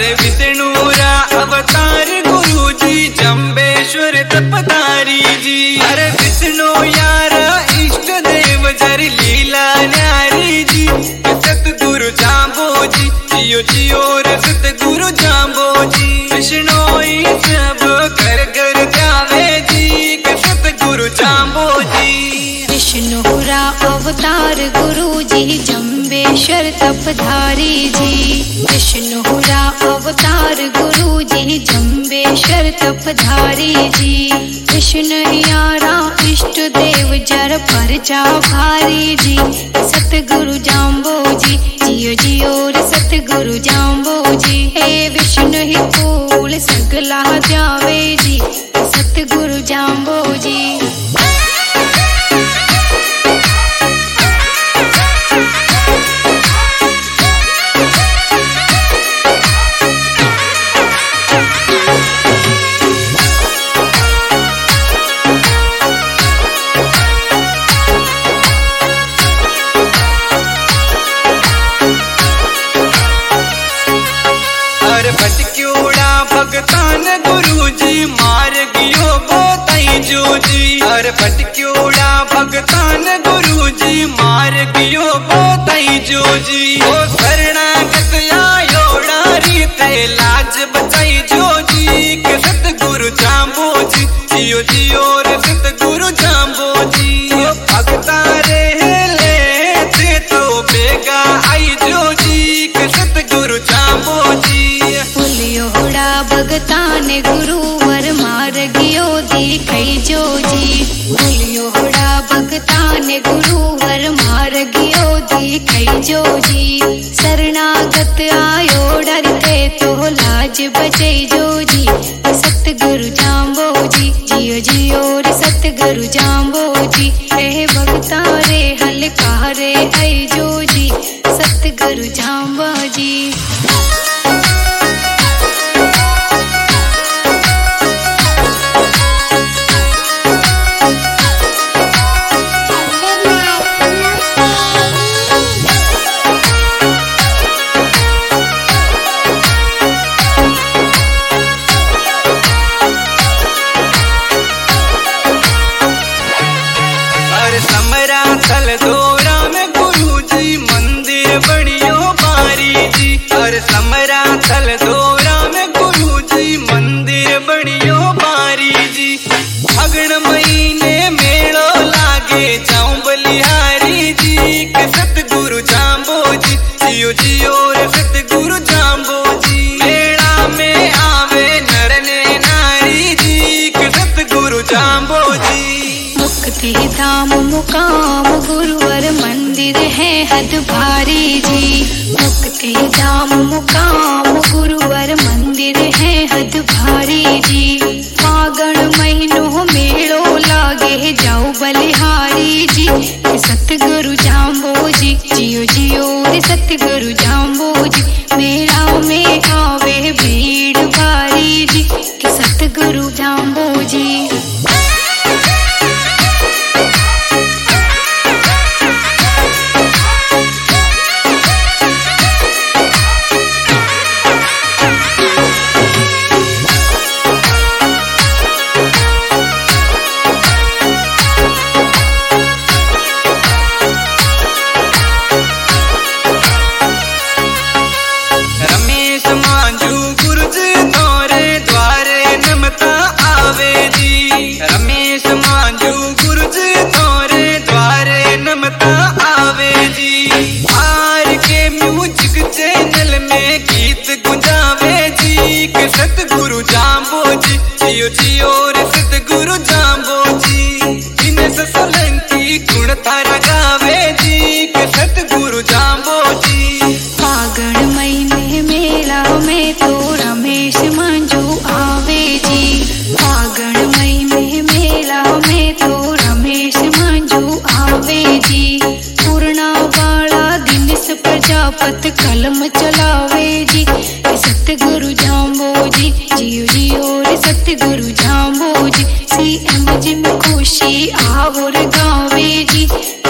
अरे विष्णुरा अवतार गुरु जी जम्बेश्वर तपधारी जी। अरे विष्णु यार इष्ट देव जर लीला न्यारी जी। सतगुरु जाम्बो जी जियो जियो रे सतगुरु जाम्बो जी। विष्णु ही सब घर घर जावे जी सतगुरु जाम्बो जी। विष्णुरा अवतार गुरु जी जम्बेश्वर तपधारी जी। विष्णुरा अवतार गुरु जी जम्बेश्वर तपधारी जी। विष्णु यारा इष्ट देव जर परचा भारी जी। सतगुरु जाम्बो जी जियो जियो रे सतगुरु जाम्बो जी। हे विष्णु ही कूल सगला जावे जी सतगुरु जाम्बो जी। भटक्योड़ा भगतान गुरु जी मार गियो बोताई जो जी। अरे भटक्योड़ा भगतान गुरु जी मार गियो बोताई जो जी। ओ शरणागत आयोड़ा रीते लाज बचाई जो जी के सतगुरु जाम्बो जी जियो जियो रे सतगुरु जाम्बो जी। ओ भगता रे ले थे तो बेगा आई जो जी के सतगुरु जाम्बो जी। भगतान गुरु वर मार गियो दिखई जो जी। बोलियोड़ा भगतान गुरु वर मार गियो दिखई जो जी। शरणागत आयो डरते तो लाज बचे जो जी। सतगुरु जाम्बो जी जियो जियो रे सतगुरु जाम्बो जी। हे भगता रे हलकारे आई जो जी सतगुरु जाम्बो जी। थल दौरा में गुरु जी मंदिर बनियो बारी जी। और समरा थल दौरा में गुरु जी मंदिर बनियो बारी जी। फागुन महीने मेलो लागे जाऊं बलिहारी जी के सतगुरु जाम्बो जी जियो जियो रे सतगुरु जाम्बो जी। मेला में आवे नर ने नारी जी के सतगुरु जाम्बो जी। मुक्ति धाम मुकाम गुरुवर मंदिर है हद भारी जी। मुक्ति धाम मुकाम गुरुवर मंदिर है हद भारी जी। फागण महीनों मेलो लागे जाओ बलिहारी जी सतगुरु जाम्बो जी जियो जियो रे सतगुरु जाम्बो जी। मेला में आवे भीड़ भारी जी सतगुरु जाम्बो जी। सतगुरु जाम्बो जी जियो जियो रे सतगुरु जाम्बो जी। दिनेश सोलंकी गुण तारा गावे जी के सतगुरु जाम्बो जी। फागण महीने मेला में तो रमेश मंजू आवे जी। फागण महीने मेला में तो रमेश मंजू आवे जी। पूर्णा वाला दिनेश प्रजापत कलम चलावे जी सतगुरु जाम्बो जी जियो जियो रे सतगुरु जाम्बो जी। CM जी में खुशी आहोर गावे जी